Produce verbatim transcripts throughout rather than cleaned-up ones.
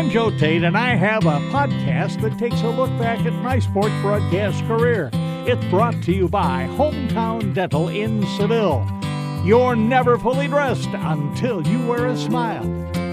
I'm Joe Tate, and I have a podcast that takes a look back at my sports broadcast career. It's brought to you by Hometown Dental in Seville. You're never fully dressed until you wear a smile.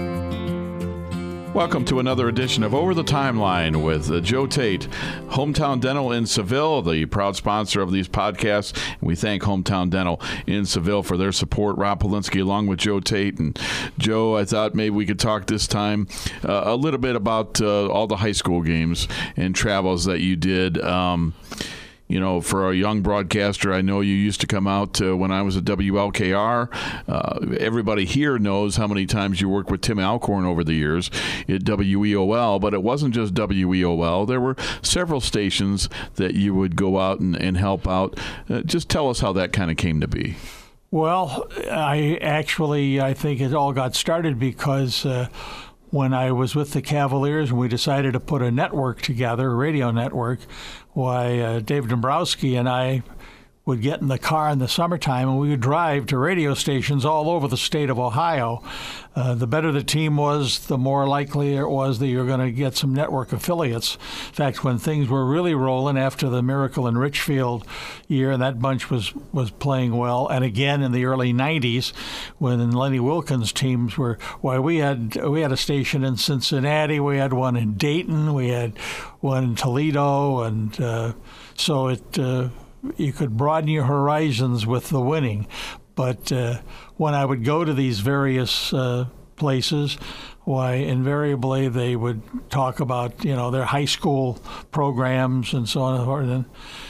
Welcome to another edition of Over the Timeline with uh, Joe Tate, Hometown Dental in Seville, the proud sponsor of these podcasts. We thank Hometown Dental in Seville for their support. Rob Polinsky along with Joe Tate. And Joe, I thought maybe we could talk this time uh, a little bit about uh, all the high school games and travels that you did. Um, You know, for a young broadcaster, I know you used to come out uh, when I was at W L K R. Uh, everybody here knows how many times you worked with Tim Alcorn over the years at W E O L, but it wasn't just W E O L. There were several stations that you would go out and, and help out. Uh, just tell us how that kind of came to be. Well, I actually, I think it all got started because uh, when I was with the Cavaliers and we decided to put a network together, a radio network, why uh, Dave Dombrowski and I would get in the car in the summertime and we would drive to radio stations all over the state of Ohio. Uh, the better the team was, the more likely it was that you're going to get some network affiliates. In fact, when things were really rolling after the Miracle in Richfield year, and that bunch was, was playing well, and again in the early nineties when Lenny Wilkins' teams were, why we had we had a station in Cincinnati, we had one in Dayton, we had one in Toledo, and uh, so it uh, you could broaden your horizons with the winning. But uh, when I would go to these various uh, places, why invariably they would talk about, you know, their high school programs and so on and so forth. And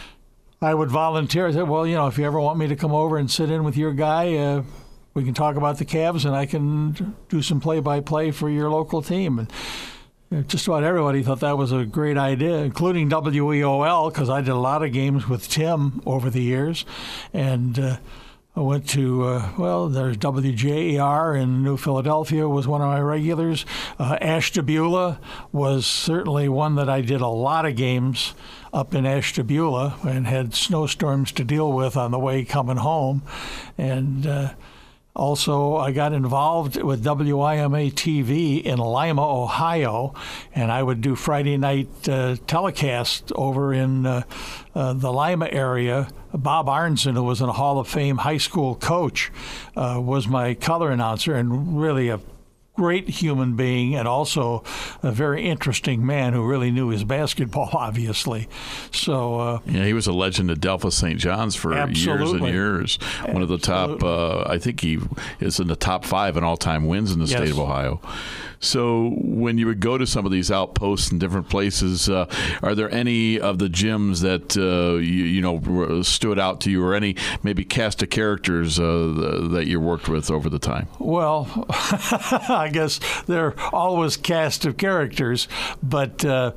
I would volunteer. I said, well, you know, if you ever want me to come over and sit in with your guy, uh, we can talk about the Cavs and I can do some play-by-play for your local team. And just about everybody thought that was a great idea, including W E O L, because I did a lot of games with Tim over the years. And uh, I went to, uh, well, there's W J E R in New Philadelphia was one of my regulars. Uh, Ashtabula was certainly one that I did a lot of games up in Ashtabula and had snowstorms to deal with on the way coming home. And uh, also, I got involved with W I M A T V in Lima, Ohio, and I would do Friday night uh, telecast over in uh, uh, the Lima area. Bob Arnson, who was a Hall of Fame high school coach, uh, was my color announcer, and really a great human being and also a very interesting man who really knew his basketball, obviously. So uh, yeah, he was a legend at Delphos Saint John's for absolutely. years and years. One of the top, uh, I think he is in the top five in all-time wins in the yes. state of Ohio. So when you would go to some of these outposts in different places, uh, are there any of the gyms that uh, you, you know stood out to you, or any maybe cast of characters uh, that you worked with over the time? Well, I guess they're always cast of characters, but uh,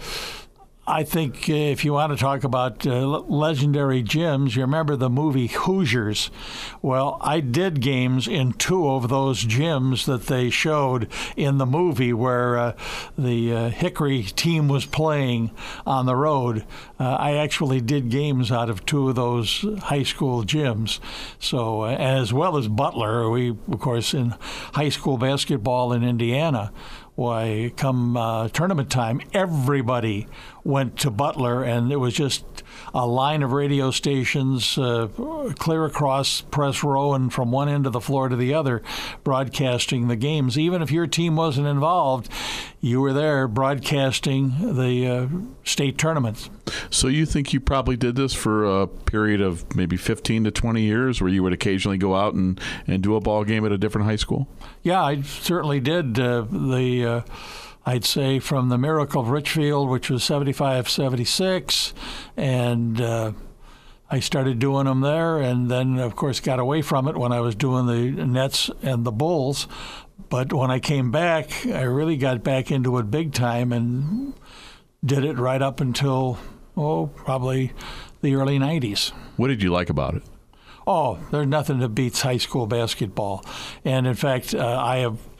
I think if you want to talk about uh, legendary gyms, you remember the movie Hoosiers. Well, I did games in two of those gyms that they showed in the movie where uh, the uh, Hickory team was playing on the road. Uh, I actually did games out of two of those high school gyms. So, uh, as well as Butler, we, of course, in high school basketball in Indiana, why, come uh, tournament time, everybody went to Butler, and it was just a line of radio stations uh, clear across press row and from one end of the floor to the other broadcasting the games. Even if your team wasn't involved, you were there broadcasting the uh, state tournaments. So you think you probably did this for a period of maybe fifteen to twenty years where you would occasionally go out and, and do a ball game at a different high school? Yeah, I certainly did. Uh, the uh, I'd say from the Miracle of Richfield, which was seventy-five seventy-six, and uh, I started doing them there, and then, of course, got away from it when I was doing the Nets and the Bulls. But when I came back, I really got back into it big time and did it right up until, oh, probably the early nineties. What did you like about it? Oh, there's nothing that beats high school basketball. And, in fact, uh, I have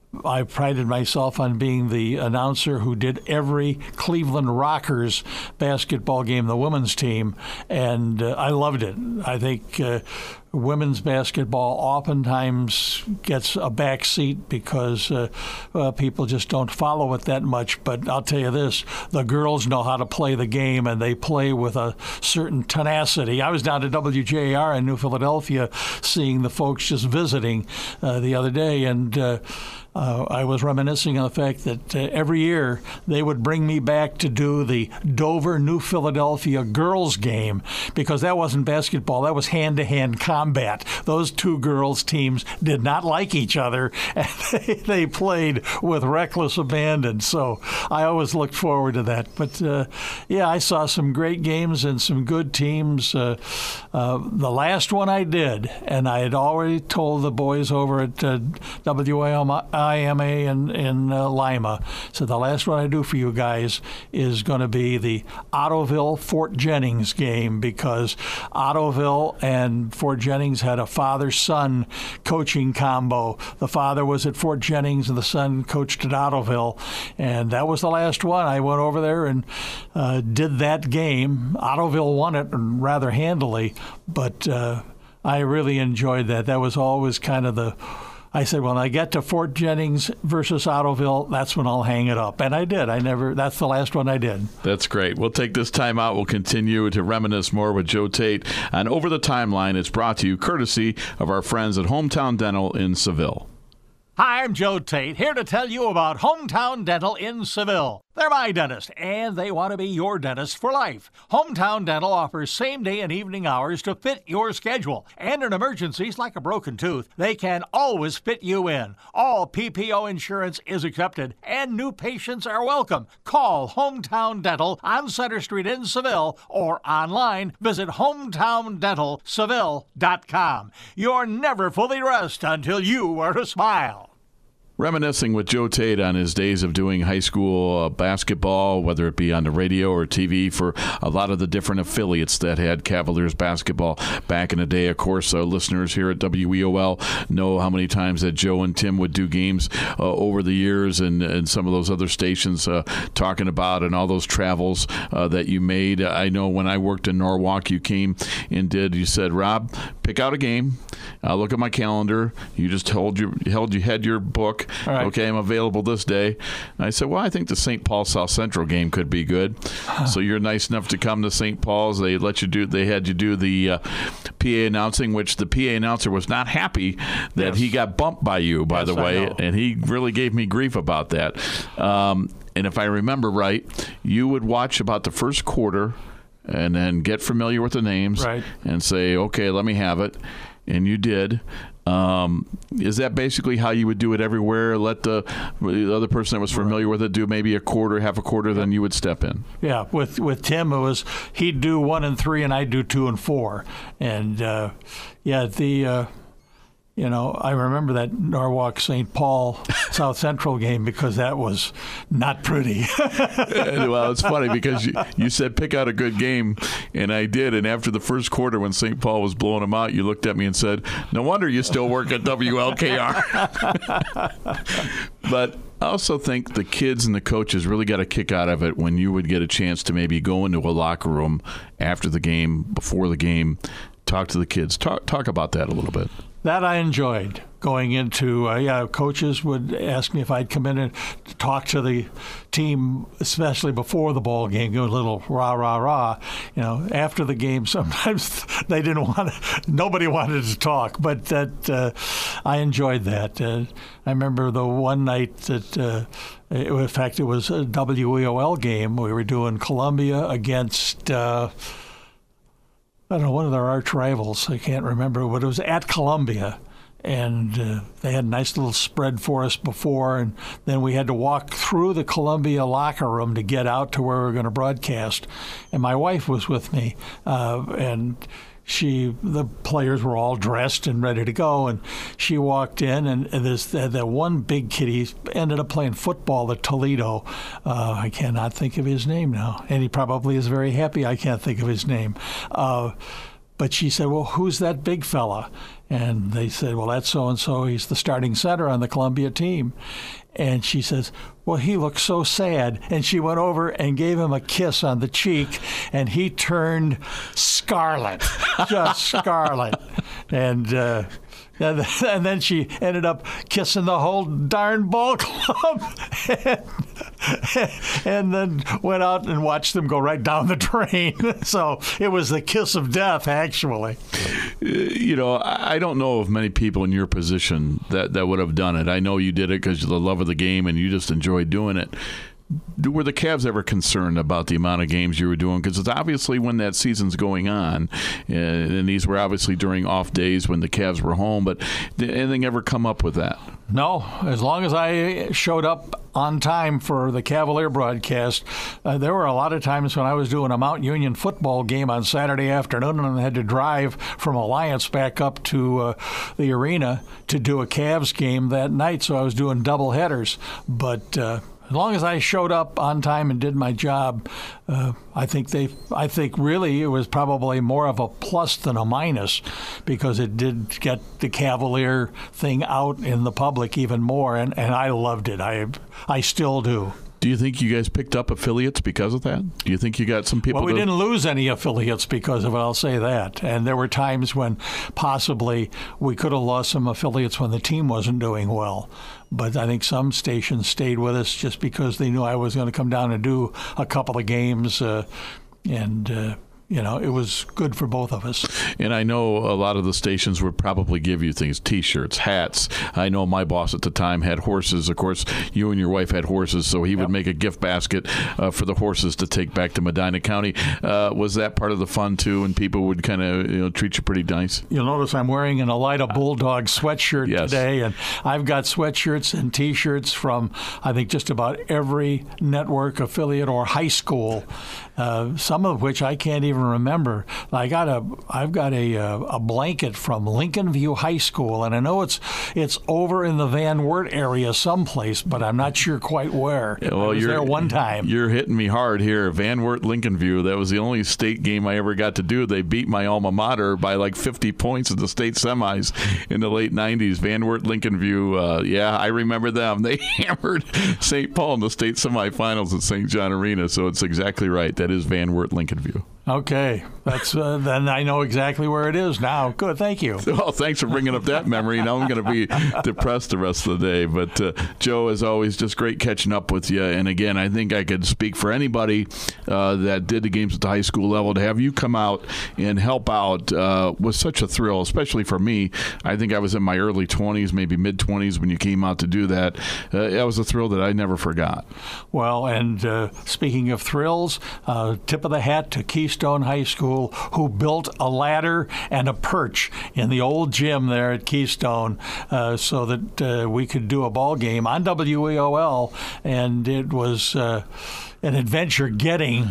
I prided myself on being the announcer who did every Cleveland Rockers basketball game, the women's team, and uh, I loved it. I think uh, women's basketball oftentimes gets a back seat because uh, uh, people just don't follow it that much. But I'll tell you this, the girls know how to play the game, and they play with a certain tenacity. I was down to W J R in New Philadelphia seeing the folks just visiting uh, the other day, and uh, Uh, I was reminiscing on the fact that uh, every year they would bring me back to do the Dover, New Philadelphia girls game, because that wasn't basketball, that was hand-to-hand combat. Those two girls' teams did not like each other, and they, they played with reckless abandon. So I always looked forward to that. But, uh, yeah, I saw some great games and some good teams. Uh, uh, the last one I did, and I had already told the boys over at uh, W A M I M A in, in uh, Lima. So the last one I do for you guys is going to be the Ottoville-Fort Jennings game, because Ottoville and Fort Jennings had a father-son coaching combo. The father was at Fort Jennings and the son coached at Ottoville. And that was the last one. I went over there and uh, did that game. Ottoville won it rather handily, but uh, I really enjoyed that. That was always kind of the I said, when I get to Fort Jennings versus Ottoville, that's when I'll hang it up. And I did. I never, that's the last one I did. That's great. We'll take this time out. We'll continue to reminisce more with Joe Tate. And Over the Timeline, it's brought to you courtesy of our friends at Hometown Dental in Seville. Hi, I'm Joe Tate, here to tell you about Hometown Dental in Seville. They're my dentist, and they want to be your dentist for life. Hometown Dental offers same-day and evening hours to fit your schedule. And in emergencies like a broken tooth, they can always fit you in. All P P O insurance is accepted, and new patients are welcome. Call Hometown Dental on Center Street in Seville, or online, visit hometown dental seville dot com. You're never fully dressed until you wear a smile. Reminiscing with Joe Tate on his days of doing high school uh, basketball, whether it be on the radio or T V, for a lot of the different affiliates that had Cavaliers basketball back in the day. Of course, uh, listeners here at W E O L know how many times that Joe and Tim would do games uh, over the years, and, and some of those other stations uh, talking about, and all those travels uh, that you made. I know when I worked in Norwalk, you came and did, you said, Rob, pick out a game. Uh, look at my calendar. You just held your, held you had your book. Right. Okay, I'm available this day. And I said, well, I think the Saint Paul South Central game could be good. So you're nice enough to come to Saint Paul's. They let you do. They had you do the uh, P A announcing, which the P A announcer was not happy that yes. he got bumped by you, by yes, the way, and he really gave me grief about that. Um, and if I remember right, you would watch about the first quarter and then get familiar with the names right. and say, okay, let me have it. And you did. Um, is that basically how you would do it everywhere? Let the, the other person that was familiar with it do maybe a quarter, half a quarter, then you would step in? Yeah, with with Tim, it was he'd do one and three, and I'd do two and four. And, uh, yeah, the... Uh, You know, I remember that Norwalk Saint Paul South Central game because that was not pretty. Well, it's funny because you, you said pick out a good game, and I did. And after the first quarter, when Saint Paul was blowing them out, you looked at me and said, no wonder you still work at W L K R. But I also think the kids and the coaches really got a kick out of it when you would get a chance to maybe go into a locker room after the game, before the game, talk to the kids. Talk, talk about that a little bit. That I enjoyed, going into, uh, yeah, coaches would ask me if I'd come in and talk to the team, especially before the ball game, go a little rah, rah, rah. You know, after the game, sometimes they didn't want to, nobody wanted to talk, but that uh, I enjoyed that. Uh, I remember the one night that, uh, in fact, it was a W E O L game. We were doing Columbia against... Uh, I don't know, one of their arch rivals. I can't remember, but it was at Columbia. And uh, they had a nice little spread for us before, and then we had to walk through the Columbia locker room to get out to where we were going to broadcast. And my wife was with me, uh, and she, the players were all dressed and ready to go, and she walked in, and, and this that one big kid, he ended up playing football at Toledo. Uh, I cannot think of his name now, and he probably is very happy I can't think of his name. Uh, but she said, well, who's that big fella? And they said, well, that's so-and-so. He's the starting center on the Columbia team. And she says, well, he looks so sad. And she went over and gave him a kiss on the cheek, and he turned scarlet, just scarlet. And uh, and then she ended up kissing the whole darn ball club. and, and then went out and watched them go right down the drain. So it was the kiss of death, actually. You know, I don't know of many people in your position that, that would have done it. I know you did it because of the love of the game and you just enjoyed doing it. Were the Cavs ever concerned about the amount of games you were doing? Because it's obviously when that season's going on, and these were obviously during off days when the Cavs were home, but did anything ever come up with that? No. As long as I showed up on time for the Cavalier broadcast, uh, there were a lot of times when I was doing a Mount Union football game on Saturday afternoon and I had to drive from Alliance back up to uh, the arena to do a Cavs game that night, so I was doing double headers. But uh, as long as I showed up on time and did my job, uh, I think they. I think really it was probably more of a plus than a minus, because it did get the Cavalier thing out in the public even more, and, and I loved it. I I still do. Do you think you guys picked up affiliates because of that? Do you think you got some people? Well, we to... didn't lose any affiliates because of it, I'll say that. And there were times when possibly we could have lost some affiliates when the team wasn't doing well. But I think some stations stayed with us just because they knew I was going to come down and do a couple of games. Uh, and, uh, you know, it was good for both of us. And I know a lot of the stations would probably give you things, T-shirts, hats. I know my boss at the time had horses. Of course, you and your wife had horses, so he yep. would make a gift basket uh, for the horses to take back to Medina County. Uh, was that part of the fun, too, and people would kind of you know, treat you pretty nice? You'll notice I'm wearing an Elida Bulldog sweatshirt yes. today, and I've got sweatshirts and T-shirts from, I think, just about every network affiliate or high school, uh, some of which I can't even remember. I got a, I've got a a blanket from Lincoln View High School, and I know it's it's over in the Van Wert area someplace, but I'm not sure quite where. Yeah, well, I was there one time. You're hitting me hard here. Van Wert, Lincoln View. That was the only state game I ever got to do. They beat my alma mater by like fifty points in the state semis in the late nineties. Van Wert, Lincoln View. Uh, yeah, I remember them. They hammered Saint Paul in the state semifinals at Saint John Arena. So it's exactly right. That is Van Wert, Lincoln View. Okay, that's uh, then I know exactly where it is now. Good, thank you. Well, thanks for bringing up that memory. Now I'm going to be depressed the rest of the day. But uh, Joe, as always, just great catching up with you. And again, I think I could speak for anybody uh, that did the games at the high school level. To have you come out and help out uh, was such a thrill, especially for me. I think I was in my early twenties, maybe mid twenties when you came out to do that. Uh, that was a thrill that I never forgot. Well, and uh, speaking of thrills, uh, tip of the hat to Keystone High School, who built a ladder and a perch in the old gym there at Keystone uh, so that uh, we could do a ball game on W E O L, and it was uh, an adventure getting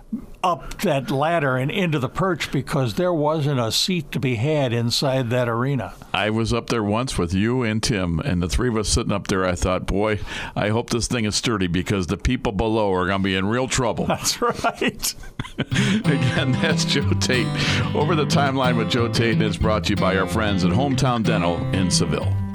up that ladder and into the perch because there wasn't a seat to be had inside that arena. I was up there once with you and Tim, and the three of us sitting up there, I thought, boy, I hope this thing is sturdy because the people below are going to be in real trouble. That's right. Again, that's Joe Tate. Over the Timeline with Joe Tate is brought to you by our friends at Hometown Dental in Seville.